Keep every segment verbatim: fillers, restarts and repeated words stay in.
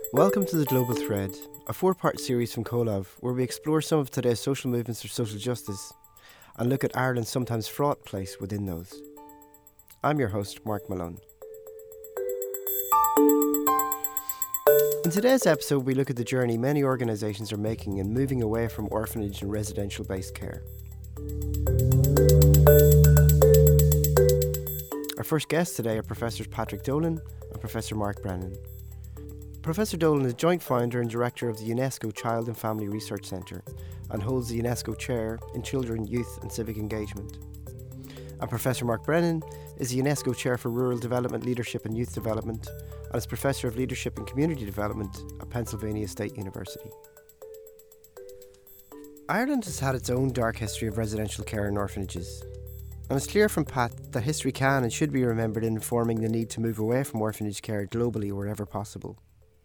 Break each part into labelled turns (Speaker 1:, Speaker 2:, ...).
Speaker 1: Welcome to The Global Thread, a four-part series from CoLav where we explore some of today's social movements for social justice and look at Ireland's sometimes fraught place within those. I'm your host, Mark Malone. In today's episode, we look at the journey many organisations are making in moving away from orphanage and residential-based care. Our first guests today are Professors Patrick Dolan and Professor Mark Brennan. Professor Dolan is joint founder and director of the UNESCO Child and Family Research Centre and holds the UNESCO Chair in Children, Youth and Civic Engagement. And Professor Mark Brennan is the UNESCO Chair for Rural Development, Leadership and Youth Development and is Professor of Leadership and Community Development at Pennsylvania State University. Ireland has had its own dark history of residential care and orphanages. And it's clear from Pat that history can and should be remembered in informing the need to move away from orphanage care globally wherever possible.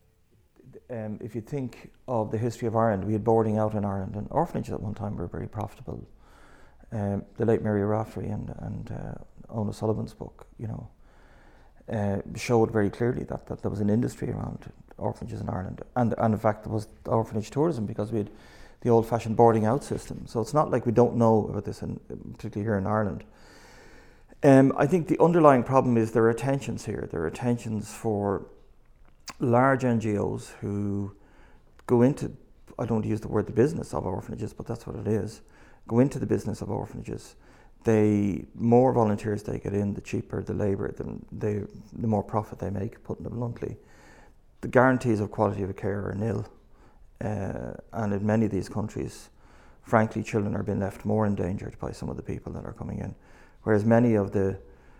Speaker 2: Um, if you think of the history of Ireland, we had boarding out in Ireland, and orphanages at one time were very profitable. Um, the late Mary Raftery and, and uh, Ona Sullivan's book, you know, uh, showed very clearly that, that there was an industry around orphanages in Ireland. And, and in fact, there was orphanage tourism because we had the old-fashioned boarding out system. So it's not like we don't know about this, in, particularly here in Ireland. Um, I think the underlying problem is there are tensions here. There are tensions for large N G Os who go into, I don't want to use the word the business of orphanages, but that's what it is, go into the business of orphanages. They, more volunteers they get in, the cheaper the labour, the, they, the more profit they make, putting it bluntly. The guarantees of quality of care are nil. Uh, and in many of these countries, frankly, children are being left more endangered by some of the people that are coming in. Whereas many of the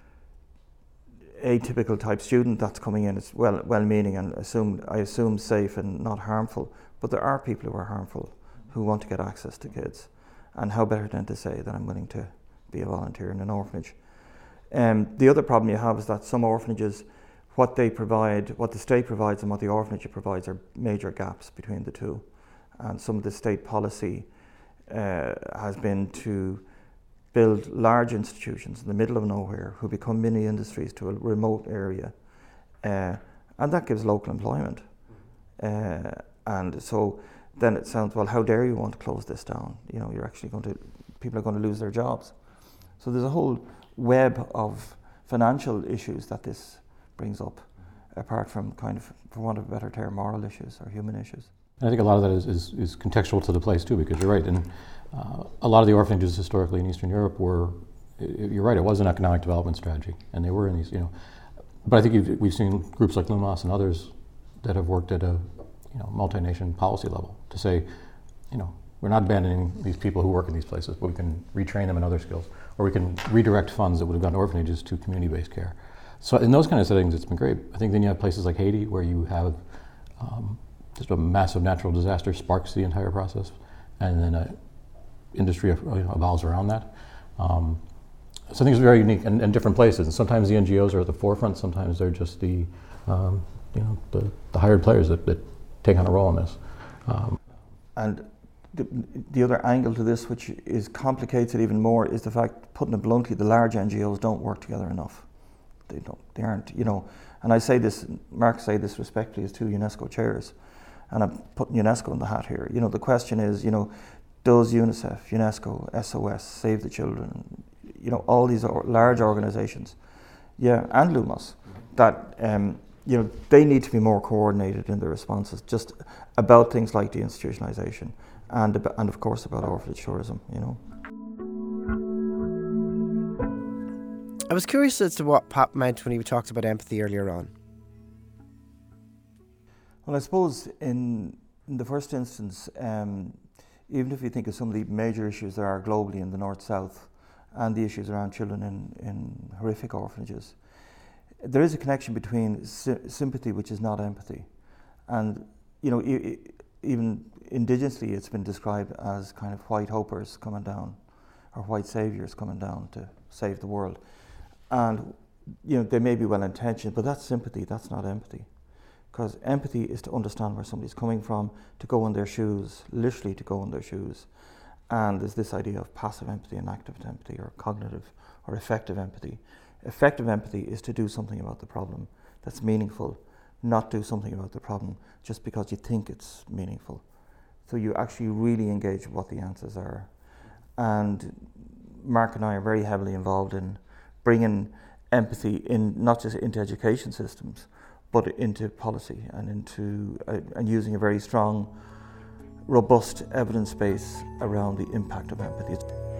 Speaker 2: atypical type student that's coming in is well well-meaning and assume I assume safe and not harmful, but there are people who are harmful who want to get access to kids, and how better than to say that I'm willing to be a volunteer in an orphanage. Um, the other problem you have is that some orphanages, what they provide, what the state provides and what the orphanage provides are major gaps between the two, and some of the state policy uh, has been to build large institutions in the middle of nowhere who become mini industries to a remote area, uh, and that gives local employment. Uh, and so then it sounds, well, how dare you want to close this down? You know, you're actually going to, people are going to lose their jobs. So there's a whole web of financial issues that this brings up, apart from kind of, for want of a better term, moral issues or human issues.
Speaker 3: And I think a lot of that is, is, is contextual to the place too, because you're right. And uh, a lot of the orphanages historically in Eastern Europe were, you're right, it was an economic development strategy, and they were in these, you know. But I think you've, we've seen groups like Lumos and others that have worked at a, you know, multi-nation policy level to say, you know, we're not abandoning these people who work in these places, but we can retrain them in other skills, or we can redirect funds that would have gone to orphanages to community-based care. So in those kind of settings, it's been great. I think then you have places like Haiti where you have um, just a massive natural disaster sparks the entire process, and then a industry, you know, evolves around that. Um, so I think it's very unique and, and different places. And sometimes the N G Os are at the forefront. Sometimes they're just the, um, you know, the, the hired players that, that take on a role in this. Um,
Speaker 2: and the, the other angle to this, which is complicates it even more, is the fact, putting it bluntly, the large N G Os don't work together enough. They don't. They aren't. You know. And I say this, Mark say this respectfully as two UNESCO chairs, and I'm putting UNESCO in the hat here. You know, the question is, you know, does UNICEF, UNESCO, S O S, Save the Children, you know, all these or, large organisations, yeah, and Lumos, that, um, you know, they need to be more coordinated in their responses, just about things like deinstitutionalisation and, and of course about orphanage tourism, you know.
Speaker 1: I was curious as to what Pat meant when he talked about empathy earlier on.
Speaker 2: Well, I suppose in, in the first instance, um, even if you think of some of the major issues there are globally in the north-south and the issues around children in, in horrific orphanages, there is a connection between sy- sympathy, which is not empathy. And, you know, e- even indigenously it's been described as kind of white hopers coming down, or white saviours coming down to save the world. And, you know, they may be well-intentioned, but that's sympathy, that's not empathy. Because empathy is to understand where somebody's coming from, to go in their shoes, literally to go in their shoes. And there's this idea of passive empathy and active empathy, or cognitive or effective empathy. Effective empathy is to do something about the problem that's meaningful, not do something about the problem just because you think it's meaningful. So you actually really engage with what the answers are. And Mark and I are very heavily involved in bringing empathy in, not just into education systems, but into policy and into uh, and using a very strong, robust evidence base around the impact of empathy.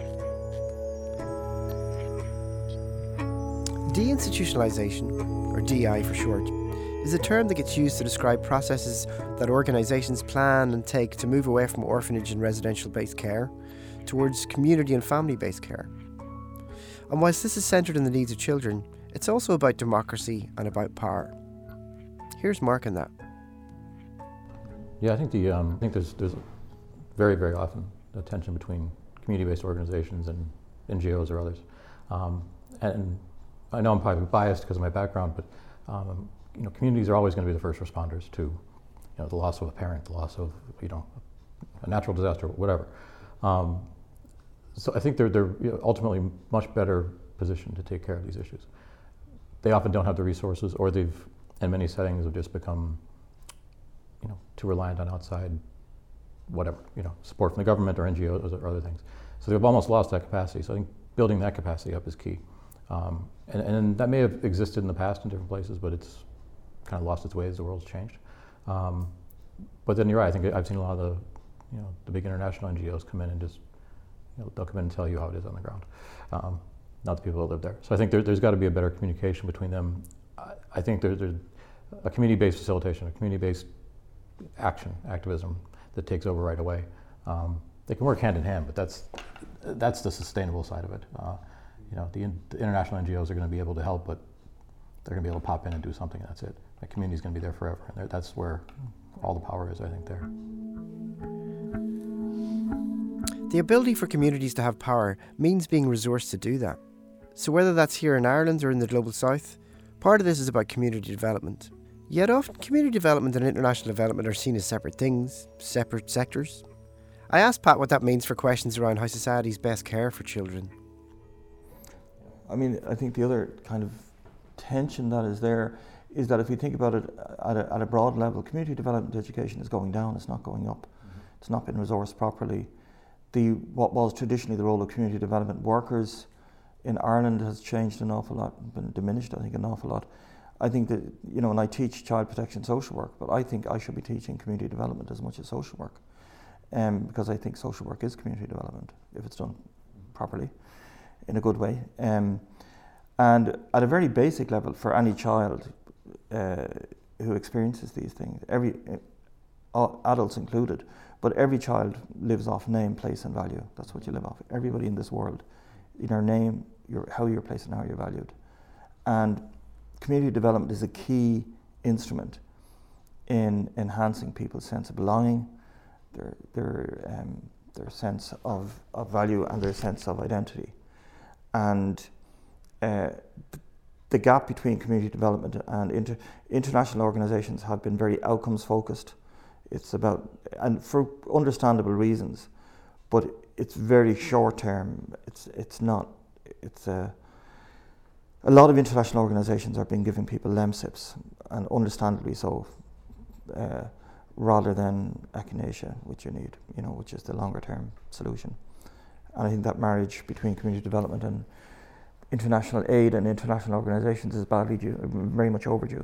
Speaker 1: Deinstitutionalisation, or D I for short, is a term that gets used to describe processes that organisations plan and take to move away from orphanage and residential-based care towards community and family-based care. And whilst this is centred in the needs of children, it's also about democracy and about power. Here's Mark on that.
Speaker 3: Yeah, I think the um, I think there's there's very very often a tension between community-based organizations and N G Os or others, um, and I know I'm probably biased because of my background, but um, you know, communities are always going to be the first responders to, you know, the loss of a parent, the loss of, you know, a natural disaster, whatever. Um, so I think they're they're you know, ultimately much better positioned to take care of these issues. They often don't have the resources, or they've, in many settings, have just become, you know, too reliant on outside, whatever, you know, support from the government or N G Os or other things. So they've almost lost that capacity. So I think building that capacity up is key. Um, and, and that may have existed in the past in different places, but it's kind of lost its way as the world's changed. Um, but then you're right, I think I've seen a lot of the, you know, the big international N G Os come in and just, you know, they'll come in and tell you how it is on the ground, um, not the people that live there. So I think there, there's got to be a better communication between them. I, I think there, there's a community-based facilitation, a community-based action, activism that takes over right away. Um, they can work hand in hand, but that's that's the sustainable side of it. Uh, you know, the, in, the international N G Os are going to be able to help, but they're going to be able to pop in and do something, and that's it. The community's going to be there forever, and that's where all the power is, I think, there.
Speaker 1: The ability for communities to have power means being resourced to do that. So whether that's here in Ireland or in the Global South, part of this is about community development. Yet often community development and international development are seen as separate things, separate sectors. I asked Pat what that means for questions around how societies best care for children.
Speaker 2: I mean, I think the other kind of tension that is there is that if you think about it at a, at a broad level, community development education is going down, it's not going up. Mm-hmm. It's not been resourced properly. The what was traditionally the role of community development workers in Ireland has changed an awful lot, been diminished, I think, an awful lot. I think that, you know, and I teach child protection social work, but I think I should be teaching community development as much as social work, um, because I think social work is community development if it's done properly, in a good way. Um, and at a very basic level, for any child uh, who experiences these things, every uh, adults included, but every child lives off name, place, and value. That's what you live off. Everybody in this world, in our name, your how you're placed and how you're valued, and community development is a key instrument in enhancing people's sense of belonging, their their um, their sense of, of value and their sense of identity. And uh, the gap between community development and inter- international organisations have been very outcomes focused. It's about, and for understandable reasons, but it's very short term. It's it's not. It's a. A lot of international organisations are being giving people LEMSIPs, and understandably so, uh, rather than echinacea, which you need, you know, which is the longer term solution. And I think that marriage between community development and international aid and international organisations is badly due, very much overdue.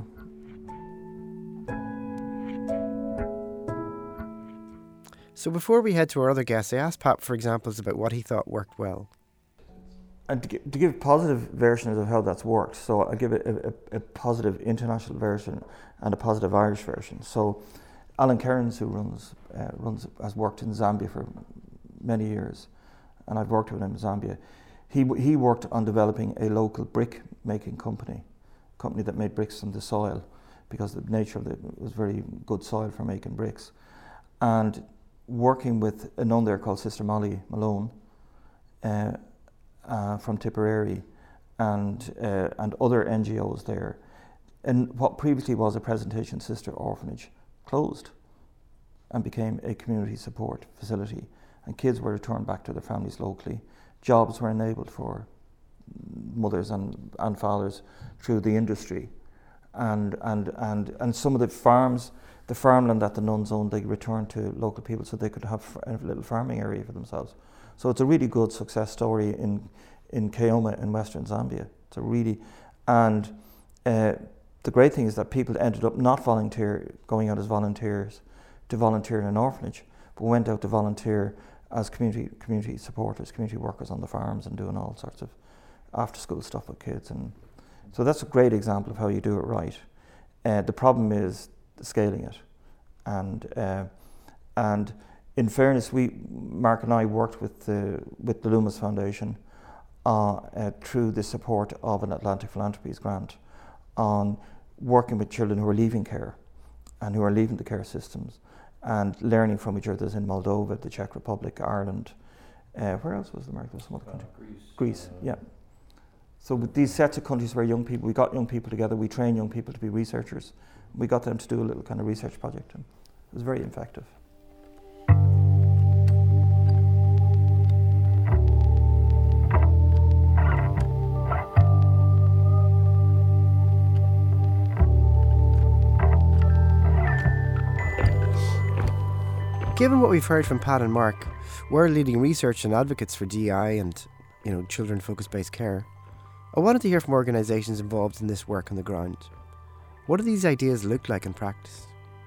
Speaker 1: So before we head to our other guests, I asked Pat for examples about what he thought worked well.
Speaker 2: And to, to give positive versions of how that's worked, so I'll give a, a, a positive international version and a positive Irish version. So Alan Cairns, who runs, uh, runs has worked in Zambia for many years, and I've worked with him in Zambia. He he worked on developing a local brick making company, company that made bricks from the soil, because the nature of it was very good soil for making bricks. And working with a nun there called Sister Molly Malone, uh, Uh, from Tipperary and uh, and other N G Os there, and what previously was a Presentation Sister orphanage closed and became a community support facility, and kids were returned back to their families locally. Jobs were enabled for mothers and, and fathers through the industry, and and and and some of the farms, the farmland that the nuns owned, they returned to local people so they could have a little farming area for themselves. So it's a really good success story in in Kayoma in Western Zambia. It's a really, and uh, the great thing is that people ended up not volunteer, going out as volunteers to volunteer in an orphanage, but went out to volunteer as community community supporters, community workers on the farms and doing all sorts of after school stuff with kids. And so that's a great example of how you do it right. Uh, the problem is scaling it. And uh, and in fairness, we, Mark and I worked with the, with the Loomis Foundation uh, uh, through the support of an Atlantic Philanthropies grant on working with children who are leaving care and who are leaving the care systems and learning from each other. There's in Moldova, the Czech Republic, Ireland. Uh, where else was the Mark? There was some other country.
Speaker 3: Uh, Greece.
Speaker 2: Greece, uh, yeah. So with these sets of countries where young people, we got young people together, we train young people to be researchers. We got them to do a little kind of research project, and it was very effective.
Speaker 1: Given what we've heard from Pat and Mark, we're leading research and advocates for D E I and, you know, children-focused based care. I wanted to hear from organisations involved in this work on the ground. What do these ideas look like in practice?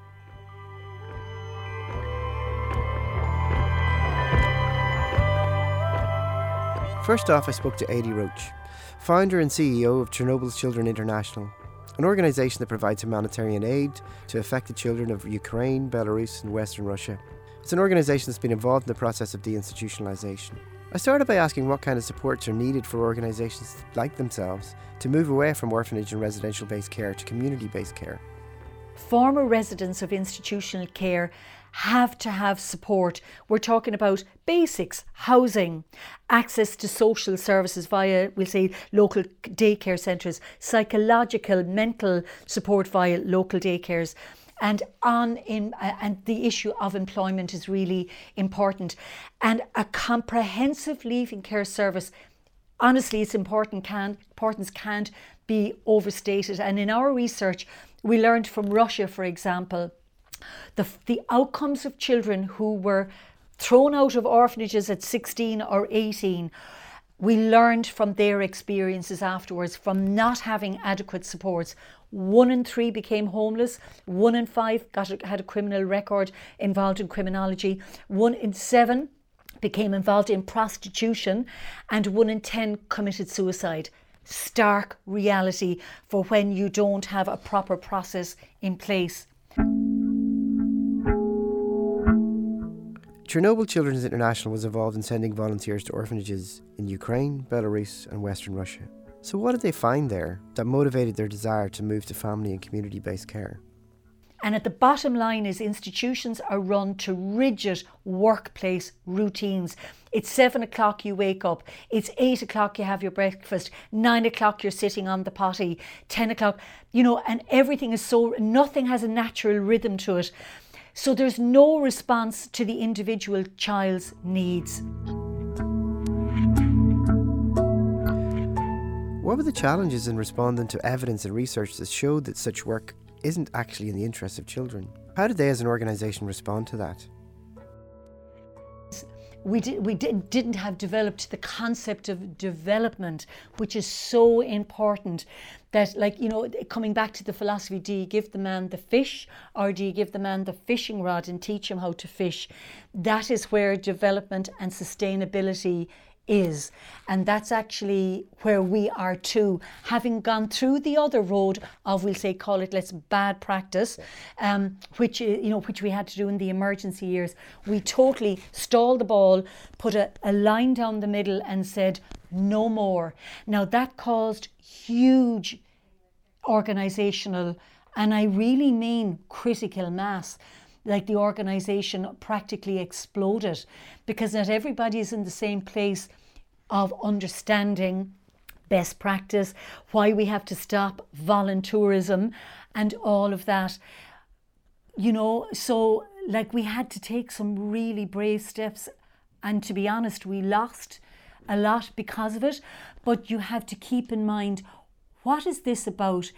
Speaker 1: First off, I spoke to Adi Roach, founder and C E O of Chernobyl's Children International, an organisation that provides humanitarian aid to affected children of Ukraine, Belarus and Western Russia. It's an organisation that's been involved in the process of deinstitutionalisation. I started by asking what kind of supports are needed for organisations like themselves to move away from orphanage and residential-based care to community-based care.
Speaker 4: Former residents of institutional care have to have support. We're talking about basics, housing, access to social services via, we'll say, local daycare centres, psychological, mental support via local daycares. And on in uh, and the issue of employment is really important. And a comprehensive leaving care service, honestly, its important can, importance can't be overstated. And in our research, we learned from Russia, for example, the the outcomes of children who were thrown out of orphanages at sixteen or eighteen. We learned from their experiences afterwards, from not having adequate supports. One in three became homeless. One in five got a, had a criminal record involved in criminology. One in seven became involved in prostitution, and one in ten committed suicide. Stark reality for when you don't have a proper process in place.
Speaker 1: Chernobyl Children's International was involved in sending volunteers to orphanages in Ukraine, Belarus and Western Russia. So what did they find there that motivated their desire to move to family and community-based care?
Speaker 4: And at the bottom line is institutions are run to rigid workplace routines. It's seven o'clock you wake up, it's eight o'clock you have your breakfast, nine o'clock you're sitting on the potty, ten o'clock, you know, and everything is so, nothing has a natural rhythm to it. So there's no response to the individual child's needs.
Speaker 1: What were the challenges in responding to evidence and research that showed that such work isn't actually in the interests of children? How did they as an organisation respond to that?
Speaker 4: We, did, we did, didn't have developed the concept of development, which is so important. That, like, you know, coming back to the philosophy, do you give the man the fish or do you give the man the fishing rod and teach him how to fish? That is where development and sustainability is. And that's actually where we are too. Having gone through the other road of, we'll say, call it, let's bad practice, um, which, you know, which we had to do in the emergency years. We totally stalled the ball, put a, a line down the middle and said, no more. Now that caused huge organisational, and I really mean critical mass. Like, the organisation practically exploded because not everybody is in the same place of understanding best practice, why we have to stop voluntourism and all of that. You know, so like we had to take some really brave steps, and to be honest, we lost a lot because of it. But you have to keep in mind, what is this about?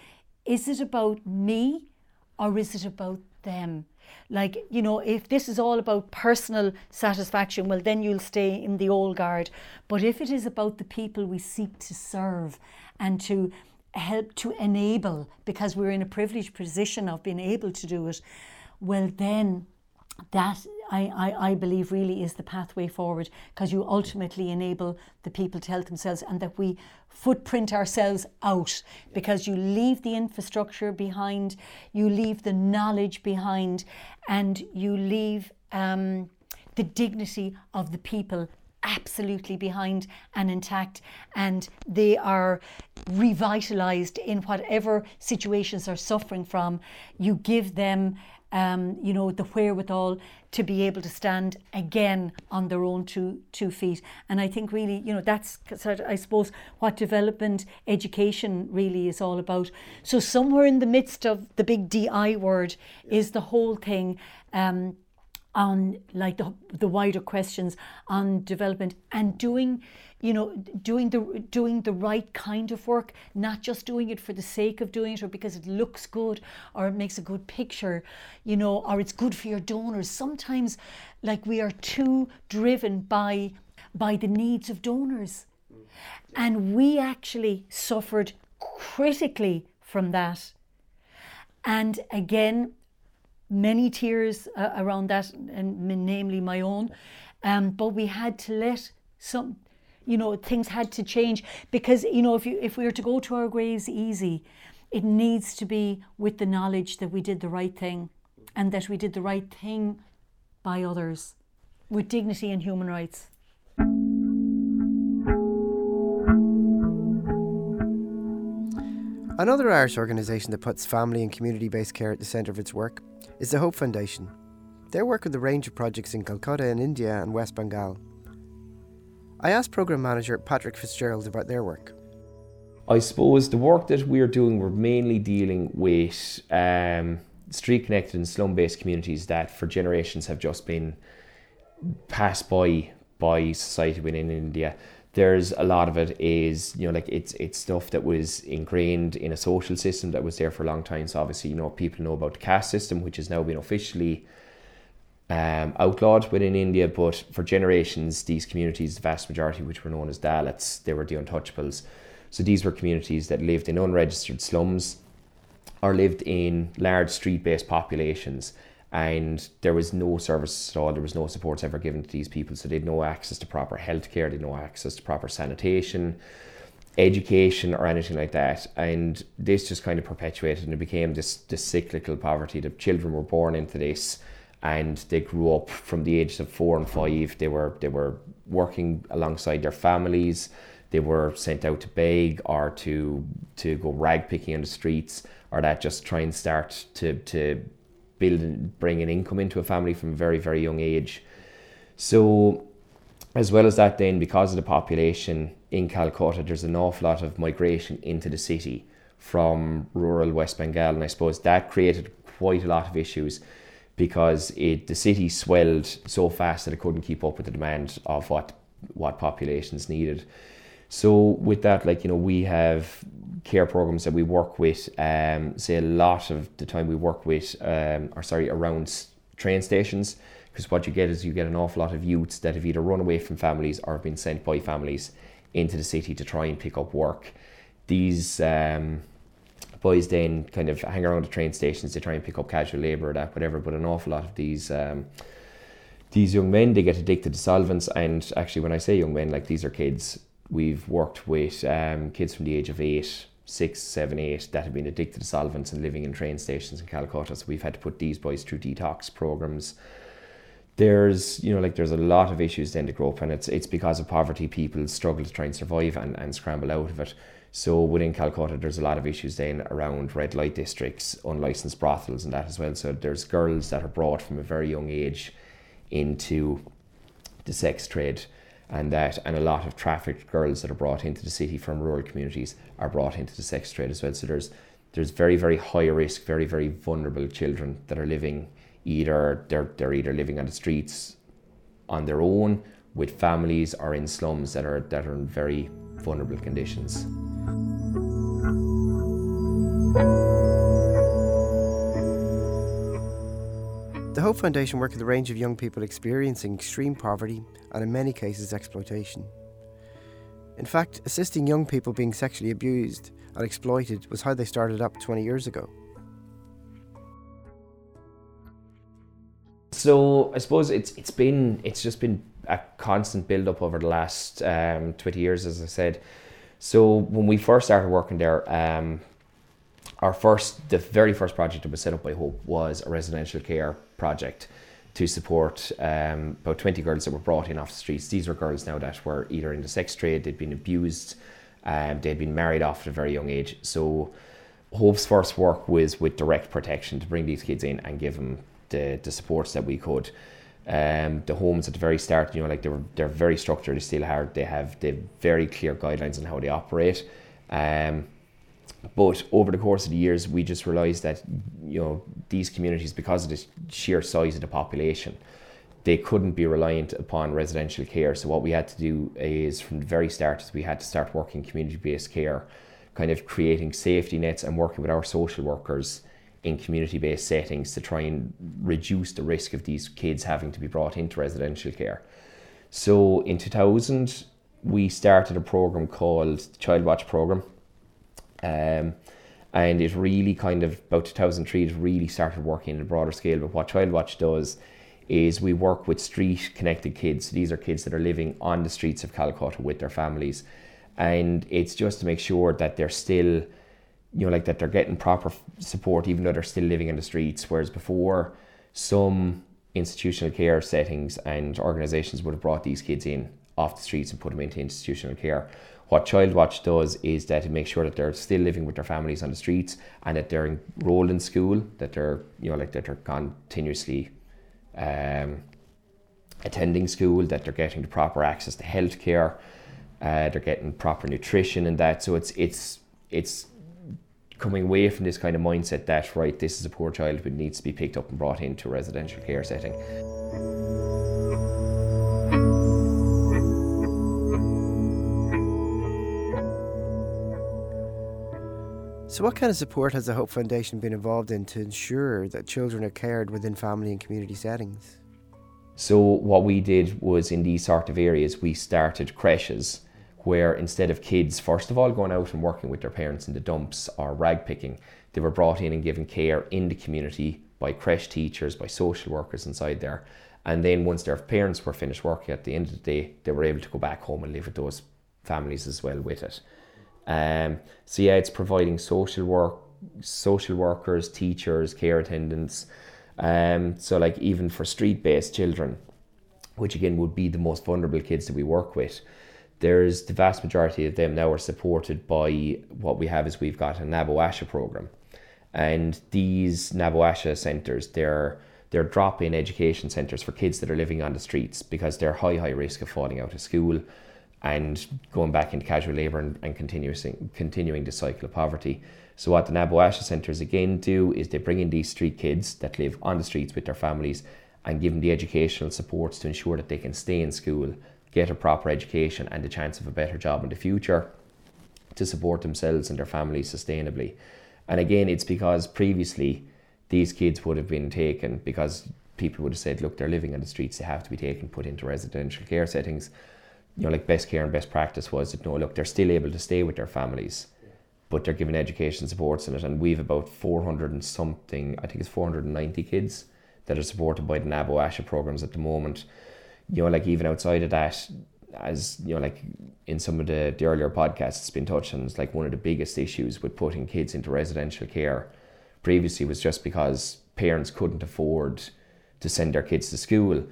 Speaker 4: is it about me or is it about them? Like, you know, if this is all about personal satisfaction, well, then you'll stay in the old guard. But if it is about the people we seek to serve and to help to enable, because we're in a privileged position of being able to do it, well, then that I, I, I believe really is the pathway forward, because you ultimately enable the people to help themselves, and that we footprint ourselves out, because you leave the infrastructure behind, you leave the knowledge behind, and you leave um, the dignity of the people absolutely behind and intact, and they are revitalized in whatever situations they're suffering from. You give them Um, you know, the wherewithal to be able to stand again on their own two two feet. And I think really, you know, that's sort of, I suppose, what development education really is all about. So somewhere in the midst of the big D I word is the whole thing um, on like the, the wider questions on development, and doing, you know, doing the doing the right kind of work, not just doing it for the sake of doing it or because it looks good or it makes a good picture, you know, or it's good for your donors. Sometimes, like, we are too driven by by the needs of donors, and we actually suffered critically from that. And again, many tears uh, around that, and namely my own. Um, but we had to let some, you know, things had to change, because, you know, if you if we were to go to our graves easy, it needs to be with the knowledge that we did the right thing, and that we did the right thing by others with dignity and human rights.
Speaker 1: Another Irish organisation that puts family and community-based care at the centre of its work is the Hope Foundation. They work with a range of projects in Calcutta in India and West Bengal. I asked Programme Manager Patrick Fitzgerald about their work.
Speaker 5: I suppose the work that we're doing, we're mainly dealing with um, street-connected and slum-based communities that for generations have just been passed by by society within India. There's a lot of it is, you know, like it's it's stuff that was ingrained in a social system that was there for a long time. So obviously, you know, people know about the caste system, which has now been officially um, outlawed within India. But for generations, these communities, the vast majority, which were known as Dalits, they were the untouchables. So these were communities that lived in unregistered slums or lived in large street-based populations. And there was no services at all, there was no supports ever given to these people. So they had no access to proper healthcare, they had no access to proper sanitation, education or anything like that. And this just kind of perpetuated, and it became this, this cyclical poverty. The children were born into this, and they grew up from the ages of four and five. They were they were working alongside their families. They were sent out to beg or to to go rag picking on the streets, or that just try and start to to build and bring an income into a family from a very, very young age. So as well as that, then, because of the population in Calcutta, there's an awful lot of migration into the city from rural West Bengal, and I suppose that created quite a lot of issues, because it the city swelled so fast that it couldn't keep up with the demand of what what populations needed. So with that, like, you know, we have care programs that we work with, um, say a lot of the time we work with, um, or sorry, around train stations, because what you get is you get an awful lot of youths that have either run away from families or have been sent by families into the city to try and pick up work. These um, boys then kind of hang around the train stations to try and pick up casual labour or that, whatever, but an awful lot of these um, these young men, they get addicted to solvents. And actually, when I say young men, like, these are kids. We've worked with um, kids from the age of eight, six, seven, eight that have been addicted to solvents and living in train stations in Calcutta. So we've had to put these boys through detox programs. There's, you know, like, there's a lot of issues then to grow up, and it's it's because of poverty. People struggle to try and survive and, and scramble out of it. So within Calcutta, there's a lot of issues then around red light districts, unlicensed brothels and that as well. So there's girls that are brought from a very young age into the sex trade. And that, and a lot of trafficked girls that are brought into the city from rural communities are brought into the sex trade as well. So there's there's very, very high risk, very, very vulnerable children that are living either they're they're either living on the streets on their own with families, or in slums that are that are in very vulnerable conditions.
Speaker 1: The Hope Foundation work with a range of young people experiencing extreme poverty and in many cases exploitation. In fact, assisting young people being sexually abused and exploited was how they started up twenty years ago.
Speaker 5: So I suppose it's it's been it's just been a constant build up over the last um, twenty years, as I said. So when we first started working there, um, our first the very first project that was set up by Hope was a residential care project to support um, about twenty girls that were brought in off the streets. These were girls now that were either in the sex trade, they'd been abused, um, they'd been married off at a very young age. So Hope's first work was with direct protection to bring these kids in and give them the, the supports that we could. Um, the homes at the very start, you know, like they were, they're very structured, they still are. They have the very clear guidelines on how they operate. Um, but over the course of the years, we just realised that, you know, these communities, because of the sheer size of the population, they couldn't be reliant upon residential care. So what we had to do is, from the very start, is we had to start working community-based care, kind of creating safety nets and working with our social workers in community-based settings to try and reduce the risk of these kids having to be brought into residential care. So in two thousand, we started a program called the Child Watch program. Um, and it really kind of, about two thousand three, it really started working on a broader scale. But what Child Watch does is we work with street-connected kids. These are kids that are living on the streets of Calcutta with their families. And it's just to make sure that they're still, you know, like that they're getting proper support even though they're still living in the streets. Whereas before, some institutional care settings and organisations would have brought these kids in off the streets and put them into institutional care. What Child Watch does is that it makes sure that they're still living with their families on the streets and that they're enrolled in school, that they're, you know, like that they're continuously um, attending school, that they're getting the proper access to healthcare, uh, they're getting proper nutrition and that. So it's it's it's coming away from this kind of mindset that, right, this is a poor child who needs to be picked up and brought into a residential care setting.
Speaker 1: So what kind of support has the Hope Foundation been involved in to ensure that children are cared within family and community settings?
Speaker 5: So what we did was, in these sort of areas, we started creches where, instead of kids, first of all, going out and working with their parents in the dumps or rag picking, they were brought in and given care in the community by creche teachers, by social workers inside there. And then once their parents were finished working, at the end of the day, they were able to go back home and live with those families as well with it. Um, so yeah, it's providing social work, social workers, teachers, care attendants. Um, so like even for street-based children, which again would be the most vulnerable kids that we work with, there's the vast majority of them now are supported by what we have is we've got a NABO ASHA program. And these NABO ASHA centres, they're they're drop-in education centres for kids that are living on the streets because they're high, high risk of falling out of school and going back into casual labour and, and continuing, continuing the cycle of poverty. So what the NABO ASHA centres again do is they bring in these street kids that live on the streets with their families and give them the educational supports to ensure that they can stay in school, get a proper education and the chance of a better job in the future to support themselves and their families sustainably. And again, it's because previously these kids would have been taken because people would have said, look, they're living on the streets, they have to be taken, put into residential care settings. You know, like best care and best practice was that, no, look, they're still able to stay with their families, but they're given education supports in it. And we've about four hundred and something, I think it's four hundred ninety kids that are supported by the NABO ASHA programs at the moment. You know, like even outside of that, as you know, like in some of the, the earlier podcasts it's been touched on, it's like one of the biggest issues with putting kids into residential care previously was just because parents couldn't afford to send their kids to school,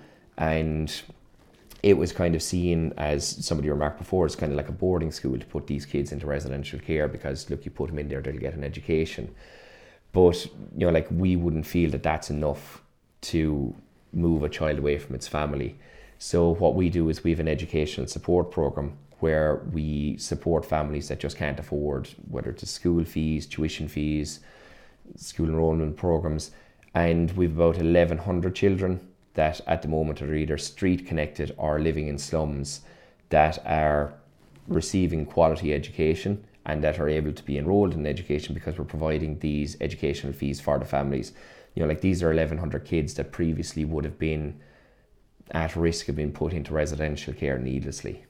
Speaker 5: and it was kind of seen, as somebody remarked before, as kind of like a boarding school to put these kids into residential care because, look, you put them in there, they'll get an education. But, you know, like we wouldn't feel that that's enough to move a child away from its family. So what we do is we have an educational support program where we support families that just can't afford, whether it's school fees, tuition fees, school enrollment programs. And we've about eleven hundred children that at the moment are either street connected or living in slums that are receiving quality education and that are able to be enrolled in education because we're providing these educational fees for the families. you know, like these are eleven hundred kids that previously would have been at risk of being put into residential care needlessly.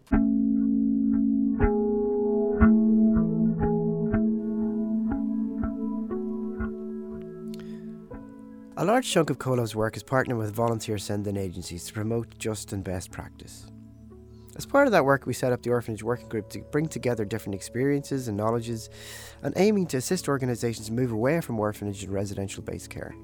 Speaker 1: A large chunk of COLOV's work is partnering with volunteer sending agencies to promote just and best practice. As part of that work, we set up the Orphanage Working Group to bring together different experiences and knowledges and aiming to assist organisations move away from orphanage and residential-based care.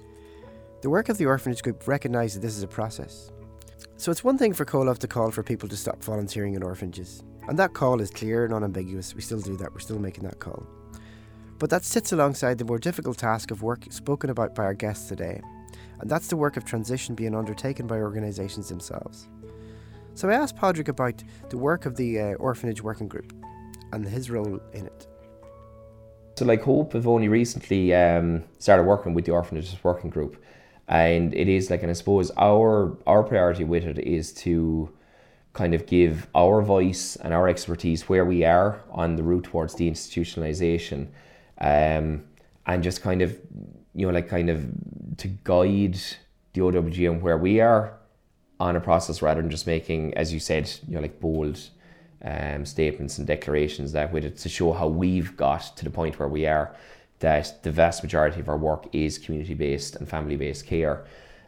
Speaker 1: The work of the Orphanage Group recognises this is a process. So it's one thing for COLOV to call for people to stop volunteering in orphanages, and that call is clear and unambiguous. We still do that, we're still making that call. But that sits alongside the more difficult task of work spoken about by our guests today, and that's the work of transition being undertaken by organisations themselves. So I asked Padraig about the work of the uh, Orphanage Working Group and his role in it.
Speaker 5: So like Hope have only recently um, started working with the Orphanage Working Group, and it is like, and I suppose our our priority with it is to kind of give our voice and our expertise where we are on the route towards deinstitutionalisation. Um, and just kind of, you know, like kind of to guide the O W G on where we are on a process rather than just making, as you said, you know, like bold um, statements and declarations that with it to show how we've got to the point where we are, that the vast majority of our work is community-based and family-based care,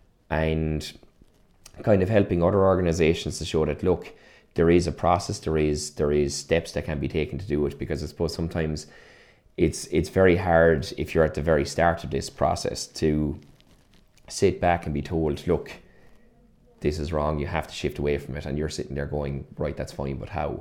Speaker 5: and kind of helping other organisations to show that, look, there is a process, there is there is steps that can be taken to do it, because I suppose sometimes It's it's very hard if you're at the very start of this process to sit back and be told, look, this is wrong, you have to shift away from it, and you're sitting there going, right, that's fine, but how?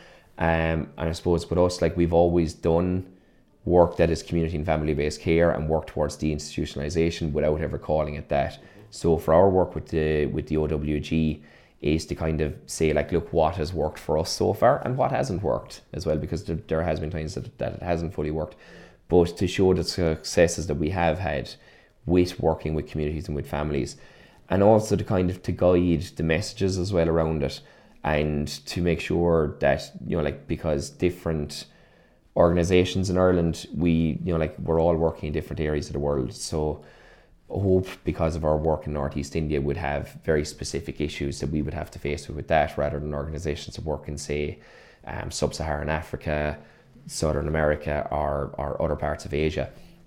Speaker 5: Um, and I suppose with us, like we've always done work that is community and family-based care and work towards deinstitutionalisation without ever calling it that. So for our work with the with the O W G is to kind of say, like, look, what has worked for us so far and what hasn't worked as well, because there, there has been times that, that it hasn't fully worked, but to show the successes that we have had with working with communities and with families, and also to kind of to guide the messages as well around it, and to make sure that, you know, like, because different organisations in Ireland, we, you know, like, we're all working in different areas of the world, so Hope, because of our work in North East India, would have very specific issues that we would have to face with that, rather than organisations that work in, say, um, Sub-Saharan Africa, Southern America, or, or other parts of Asia.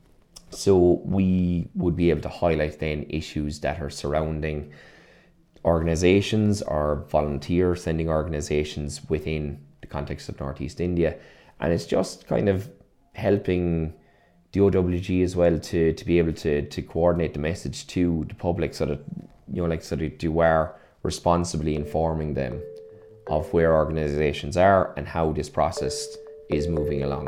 Speaker 5: So we would be able to highlight then issues that are surrounding organisations or volunteer sending organisations within the context of North East India. And it's just kind of helping the O W G as well to to be able to to coordinate the message to the public, so that, you know, like, so that you are responsibly informing them of where organisations are and how this process is moving along.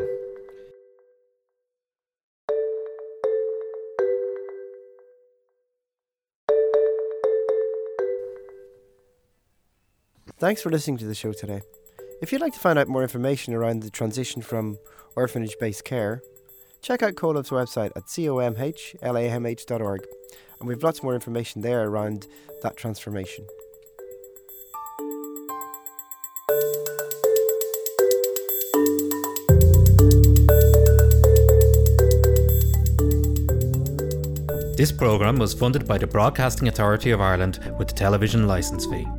Speaker 1: Thanks for listening to the show today. If you'd like to find out more information around the transition from orphanage-based care, check out COLOV's website at comhlamh dot org, and we've lots more information there around that transformation.
Speaker 6: This programme was funded by the Broadcasting Authority of Ireland with the television licence fee.